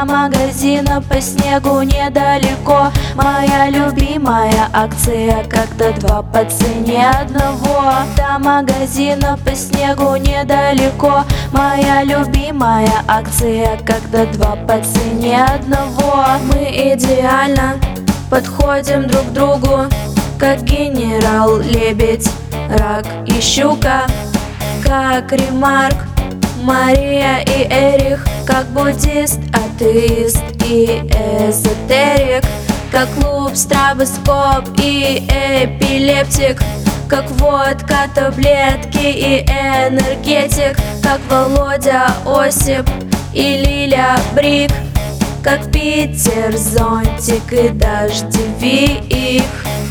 До магазина по снегу недалеко. Моя любимая акция, когда два по цене одного. До магазина по снегу недалеко. Моя любимая акция, когда два по цене одного. Мы идеально подходим друг к другу, как генерал, лебедь, рак и щука. Как Ремарк, Мария и Эрих. Как буддист, атеист и эзотерик. Как луп, стробоскоп и эпилептик. Как водка, таблетки и энергетик. Как Володя, Осип и Лиля Брик. Как Питер, зонтик и дождевик.